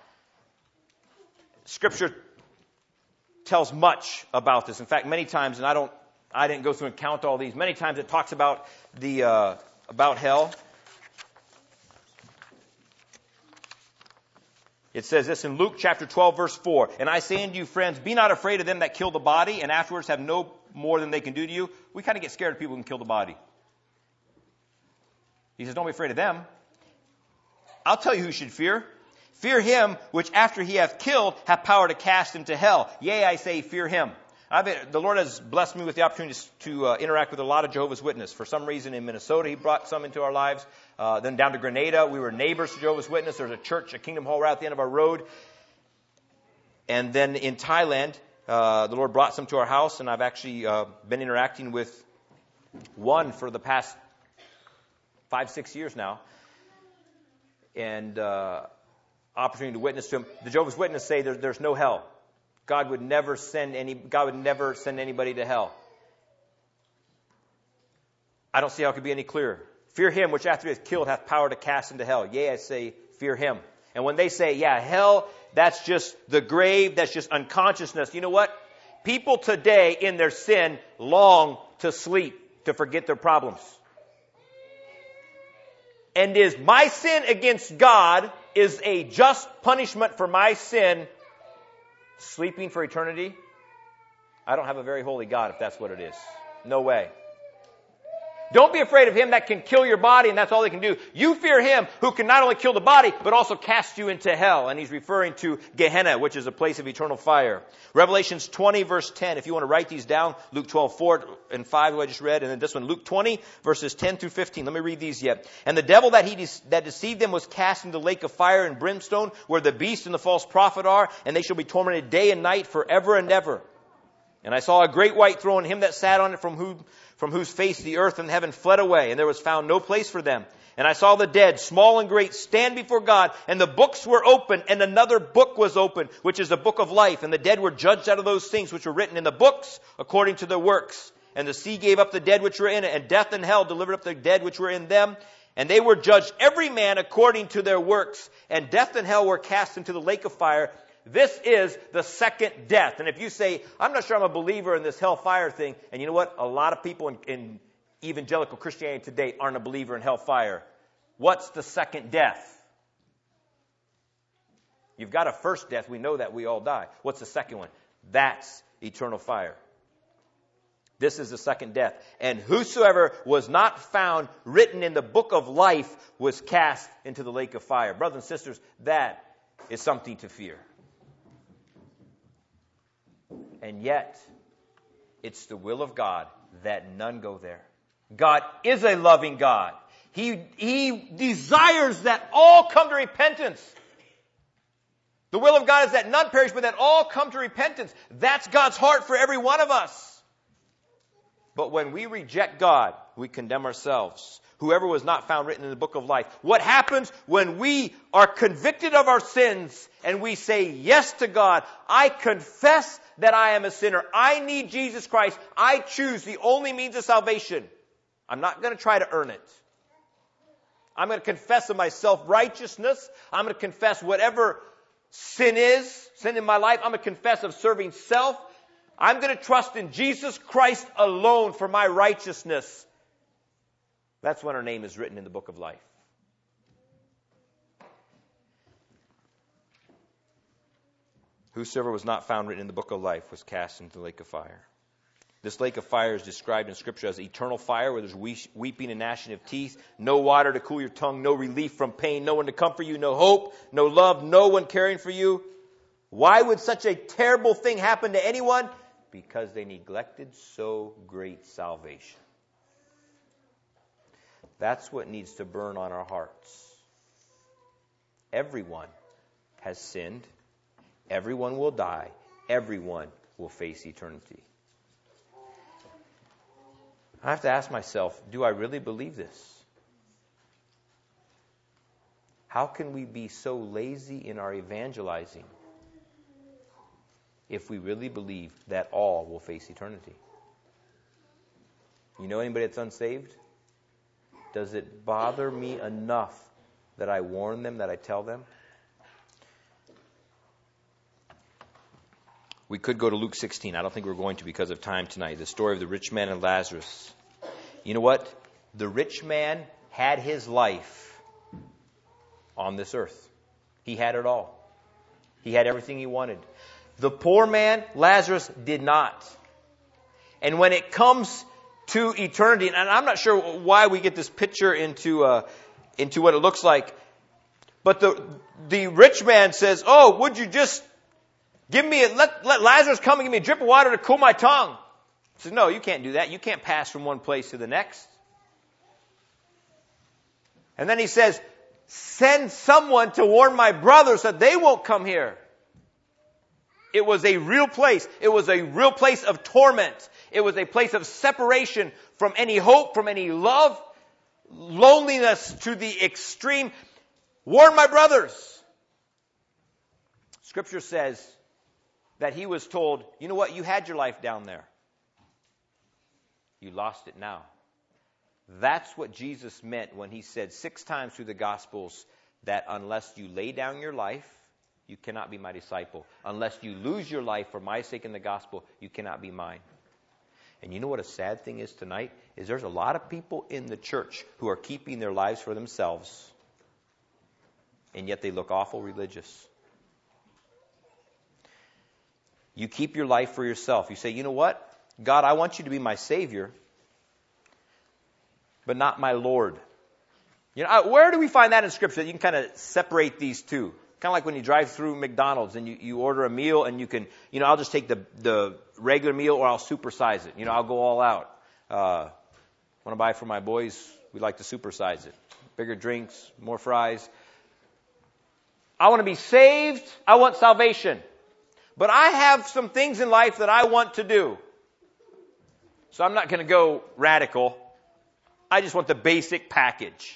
Scripture tells much about this. In fact, many times, and I don't, I didn't go through and count all these. Many times it talks about the uh, about hell. It says this in Luke chapter twelve, verse four. And I say unto you, friends, be not afraid of them that kill the body, and afterwards have no more than they can do to you. We kind of get scared of people who can kill the body. He says, don't be afraid of them. I'll tell you who you should fear. Fear Him, which after He hath killed, hath power to cast into hell. Yea, I say, fear Him. I've been, the Lord has blessed me with the opportunity to uh, interact with a lot of Jehovah's Witnesses. For some reason in Minnesota, He brought some into our lives. Uh, then down to Grenada, we were neighbors to Jehovah's Witnesses. There's a church, a Kingdom Hall right at the end of our road. And then in Thailand, uh, the Lord brought some to our house, and I've actually uh, been interacting with one for the past five, six years now. And uh, opportunity to witness to him. The Jehovah's Witnesses say there, there's no hell. God would never send any. God would never send anybody to hell. I don't see how it could be any clearer. Fear Him, which after He hath killed, hath power to cast into hell. Yea, I say, fear Him. And when they say, yeah, hell, that's just the grave, that's just unconsciousness. You know what? People today in their sin long to sleep, to forget their problems. And is my sin against God is a just punishment for my sin sleeping for eternity? I don't have a very holy God if that's what it is. No way. Don't be afraid of him that can kill your body and that's all they can do. You fear him who can not only kill the body, but also cast you into hell. And he's referring to Gehenna, which is a place of eternal fire. Revelations twenty, verse ten. If you want to write these down, Luke twelve, four and five, who I just read. And then this one, Luke twenty, verses ten through fifteen. Let me read these yet. And the devil that he de- that deceived them was cast into the lake of fire and brimstone, where the beast and the false prophet are, and they shall be tormented day and night forever and ever. And I saw a great white throne, him that sat on it, from whom from whose face the earth and heaven fled away, and there was found no place for them. And I saw the dead, small and great, stand before God, and the books were opened, and another book was opened, which is the book of life. And the dead were judged out of those things which were written in the books, according to their works. And the sea gave up the dead which were in it, and death and hell delivered up the dead which were in them. And they were judged every man according to their works. And death and hell were cast into the lake of fire. This is the second death. And if you say, I'm not sure I'm a believer in this hellfire thing, and you know what? A lot of people in, in evangelical Christianity today aren't a believer in hellfire. What's the second death? You've got a first death. We know that we all die. What's the second one? That's eternal fire. This is the second death. And whosoever was not found written in the book of life was cast into the lake of fire. Brothers and sisters, that is something to fear. And yet, it's the will of God that none go there. God is a loving God. He, he desires that all come to repentance. The will of God is that none perish, but that all come to repentance. That's God's heart for every one of us. But when we reject God, we condemn ourselves. Whoever was not found written in the book of life. What happens when we are convicted of our sins and we say yes to God? I confess that I am a sinner. I need Jesus Christ. I choose the only means of salvation. I'm not going to try to earn it. I'm going to confess of my self-righteousness. I'm going to confess whatever sin is, sin in my life. I'm going to confess of serving self. I'm going to trust in Jesus Christ alone for my righteousness. That's when our name is written in the book of life. Whosoever was not found written in the book of life was cast into the lake of fire. This lake of fire is described in Scripture as eternal fire, where there's weeping and gnashing of teeth, no water to cool your tongue, no relief from pain, no one to comfort you, no hope, no love, no one caring for you. Why would such a terrible thing happen to anyone? Because they neglected so great salvation. That's what needs to burn on our hearts. Everyone has sinned. Everyone will die. Everyone will face eternity. I have to ask myself, do I really believe this? How can we be so lazy in our evangelizing if we really believe that all will face eternity? You know anybody that's unsaved? Does it bother me enough that I warn them, that I tell them? We could go to Luke sixteen. I don't think we're going to because of time tonight. The story of the rich man and Lazarus. You know what? The rich man had his life on this earth. He had it all. He had everything he wanted. The poor man, Lazarus, did not. And when it comes to eternity, and I'm not sure why we get this picture into uh, into what it looks like, but the the rich man says, "Oh, would you just give me a, let let Lazarus come and give me a drip of water to cool my tongue?" He says, "No, you can't do that. You can't pass from one place to the next." And then he says, "Send someone to warn my brothers that they won't come here." It was a real place. It was a real place of torment. It was a place of separation from any hope, from any love, loneliness to the extreme. Warn my brothers. Scripture says that he was told, you know what, you had your life down there. You lost it now. That's what Jesus meant when he said six times through the Gospels that unless you lay down your life, you cannot be my disciple. Unless you lose your life for my sake in the gospel, you cannot be mine. And you know what a sad thing is tonight? Is there's a lot of people in the church who are keeping their lives for themselves, and yet they look awful religious. You keep your life for yourself. You say, you know what? God, I want you to be my Savior, but not my Lord. You know, where do we find that in Scripture that you can kind of separate these two? Kind of like when you drive through McDonald's and you, you order a meal and you can, you know, I'll just take the the regular meal or I'll supersize it. You know, I'll go all out. Uh, want to buy for my boys, we like to supersize it. Bigger drinks, more fries. I want to be saved. I want salvation. But I have some things in life that I want to do. So I'm not going to go radical. I just want the basic package.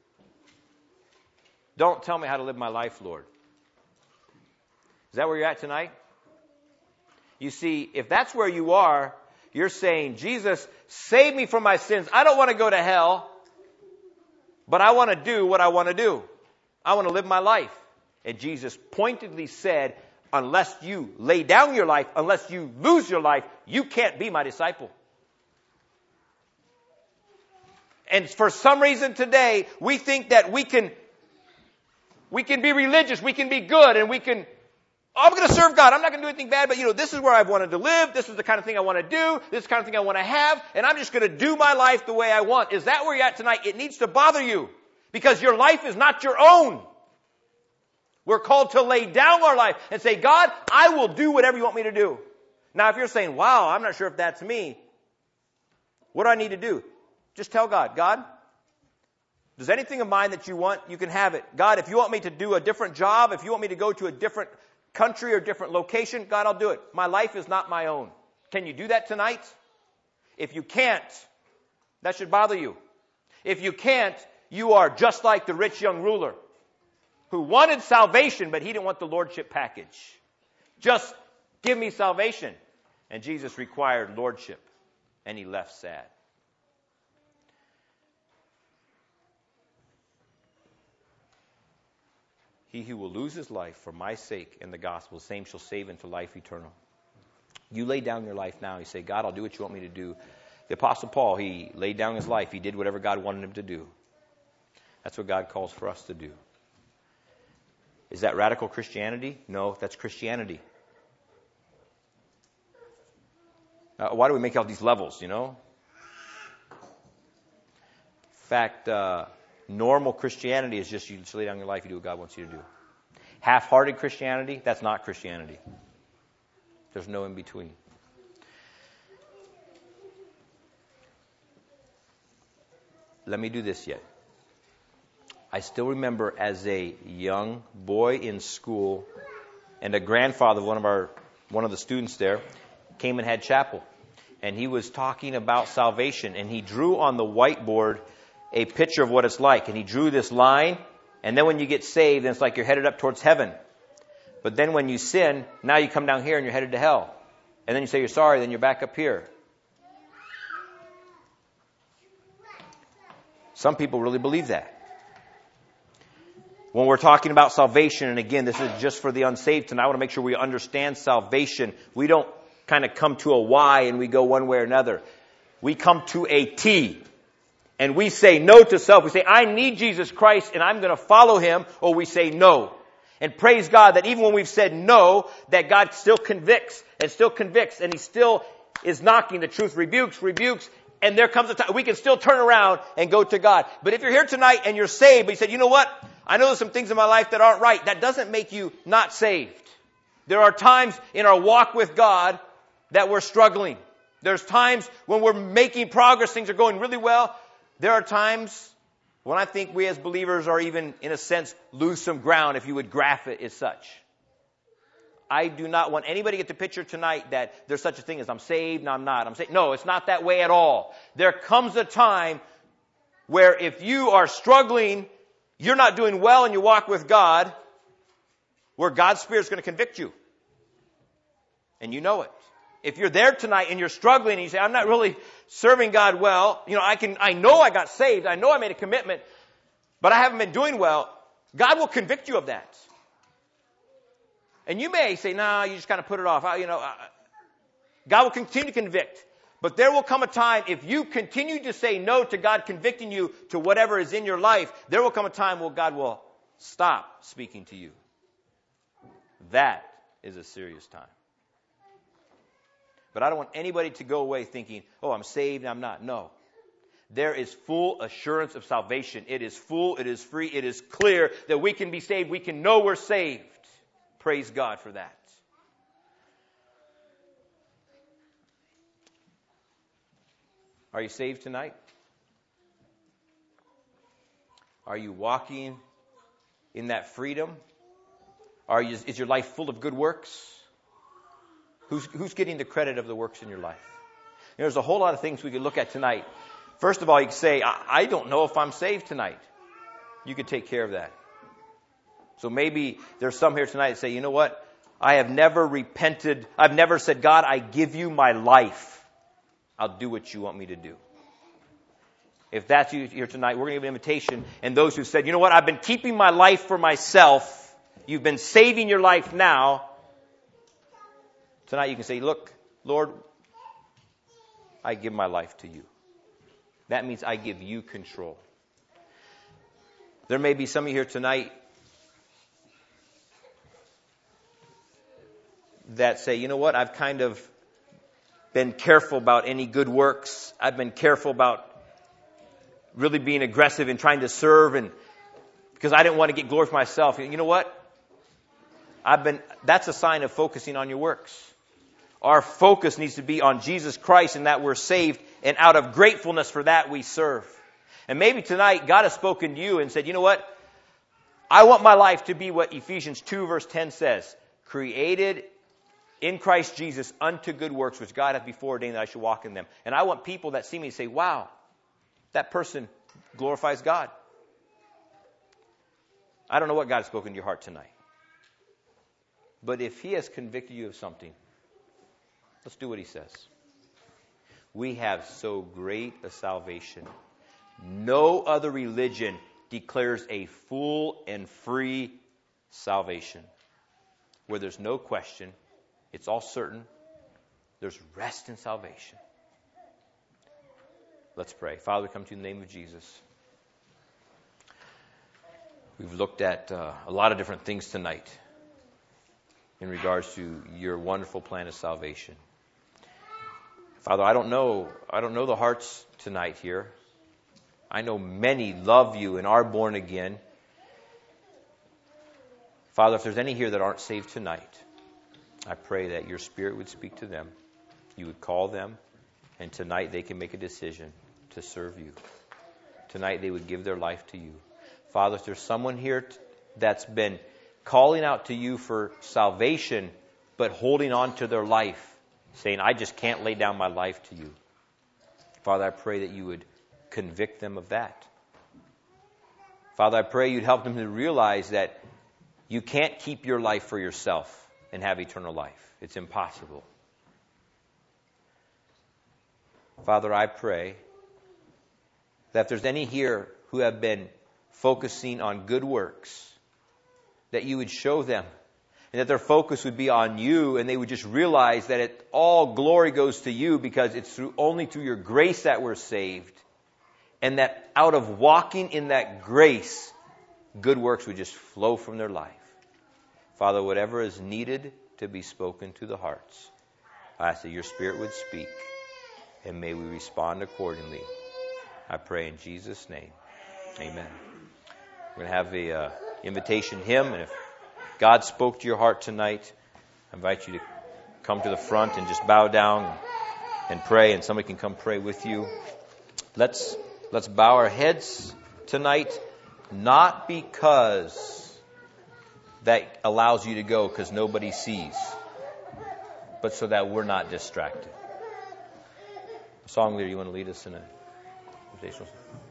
Don't tell me how to live my life, Lord. Is that where you're at tonight? You see, if that's where you are, you're saying, Jesus, save me from my sins. I don't want to go to hell, but I want to do what I want to do. I want to live my life. And Jesus pointedly said, unless you lay down your life, unless you lose your life, you can't be my disciple. And for some reason today, we think that we can, we can be religious, we can be good, and we can, oh, I'm going to serve God. I'm not going to do anything bad, but you know, this is where I've wanted to live. This is the kind of thing I want to do. This is the kind of thing I want to have. And I'm just going to do my life the way I want. Is that where you're at tonight? It needs to bother you because your life is not your own. We're called to lay down our life and say, God, I will do whatever you want me to do. Now, if you're saying, wow, I'm not sure if that's me, what do I need to do? Just tell God, God, there's anything of mine that you want, you can have it. God, if you want me to do a different job, if you want me to go to a different country or different location, God, I'll do it. My life is not my own. Can you do that tonight? If you can't, that should bother you. If you can't, you are just like the rich young ruler who wanted salvation, but he didn't want the lordship package. Just give me salvation. And Jesus required lordship, and he left sad. He who will lose his life for my sake and the gospel, the same shall save into life eternal. You lay down your life now. You say, God, I'll do what you want me to do. The Apostle Paul, he laid down his life. He did whatever God wanted him to do. That's what God calls for us to do. Is that radical Christianity? No, that's Christianity. Uh, why do we make all these levels, you know? In fact, uh, normal Christianity is just you just lay down your life, you do what God wants you to do. Half-hearted Christianity, that's not Christianity. There's no in between. Let me do this yet. I still remember as a young boy in school, and a grandfather of one of our one of the students there came and had chapel, and he was talking about salvation, and he drew on the whiteboard a picture of what it's like, and he drew this line, and then when you get saved, then it's like you're headed up towards heaven. But then when you sin, now you come down here and you're headed to hell. And then you say you're sorry, then you're back up here. Some people really believe that. When we're talking about salvation, and again, this is just for the unsaved tonight, I want to make sure we understand salvation. We don't kind of come to a Y and we go one way or another. We come to a T. And we say no to self. We say, I need Jesus Christ and I'm going to follow him, or we say no. And praise God that even when we've said no, that God still convicts and still convicts, and he still is knocking. The truth rebukes, rebukes, and there comes a time we can still turn around and go to God. But if you're here tonight and you're saved, but you said, you know what? I know there's some things in my life that aren't right. That doesn't make you not saved. There are times in our walk with God that we're struggling. There's times when we're making progress, things are going really well. There are times when I think we as believers are even, in a sense, lose some ground, if you would graph it as such. I do not want anybody to get the picture tonight that there's such a thing as I'm saved and I'm not. I'm saved. No, it's not that way at all. There comes a time where if you are struggling, you're not doing well in your walk with God, where God's Spirit is going to convict you. And you know it. If you're there tonight and you're struggling and you say, I'm not really serving God well, you know, I can, I know I got saved, I know I made a commitment, but I haven't been doing well, God will convict you of that. And you may say, nah, you just kind of put it off. I, you know, I, God will continue to convict. But there will come a time, if you continue to say no to God convicting you to whatever is in your life, there will come a time where God will stop speaking to you. That is a serious time. But I don't want anybody to go away thinking, oh, I'm saved and I'm not. No. There is full assurance of salvation. It is full, it is free, it is clear that we can be saved. We can know we're saved. Praise God for that. Are you saved tonight? Are you walking in that freedom? Are you, is your life full of good works? Who's, who's getting the credit of the works in your life? You know, there's a whole lot of things we could look at tonight. First of all, you could say, I, I don't know if I'm saved tonight. You could take care of that. So maybe there's some here tonight that say, you know what? I have never repented. I've never said, God, I give you my life. I'll do what you want me to do. If that's you here tonight, we're going to give an invitation. And those who said, you know what? I've been keeping my life for myself. You've been saving your life now. Tonight you can say, look, Lord, I give my life to you. That means I give you control. There may be some of you here tonight that say, you know what, I've kind of been careful about any good works. I've been careful about really being aggressive in trying to serve, and because I didn't want to get glory for myself. You know what? I've been, that's a sign of focusing on your works. Our focus needs to be on Jesus Christ and that we're saved, and out of gratefulness for that we serve. And maybe tonight God has spoken to you and said, you know what? I want my life to be what Ephesians two verse ten says. Created in Christ Jesus unto good works, which God hath before ordained that I should walk in them. And I want people that see me say, wow, that person glorifies God. I don't know what God has spoken to your heart tonight. But if He has convicted you of something, let's do what He says. We have so great a salvation. No other religion declares a full and free salvation, where there's no question, it's all certain, there's rest in salvation. Let's pray. Father, we come to you in the name of Jesus. We've looked at uh, a lot of different things tonight in regards to your wonderful plan of salvation. Father, I don't know, I don't know the hearts tonight here. I know many love you and are born again. Father, if there's any here that aren't saved tonight, I pray that your Spirit would speak to them. You would call them, and tonight they can make a decision to serve you. Tonight they would give their life to you. Father, if there's someone here t- that's been calling out to you for salvation, but holding on to their life, saying, I just can't lay down my life to you. Father, I pray that you would convict them of that. Father, I pray you'd help them to realize that you can't keep your life for yourself and have eternal life. It's impossible. Father, I pray that if there's any here who have been focusing on good works, that you would show them, and that their focus would be on you, and they would just realize that it, all glory goes to you, because it's through only through your grace that we're saved, and that out of walking in that grace, good works would just flow from their life. Father, whatever is needed to be spoken to the hearts, I ask that your Spirit would speak, and may we respond accordingly. I pray in Jesus' name. Amen. We're going to have a uh, invitation hymn, and if God spoke to your heart tonight, I invite you to come to the front and just bow down and pray, and somebody can come pray with you. Let's let's bow our heads tonight, not because that allows you to go because nobody sees, but so that we're not distracted. Song leader, you want to lead us in a invitation?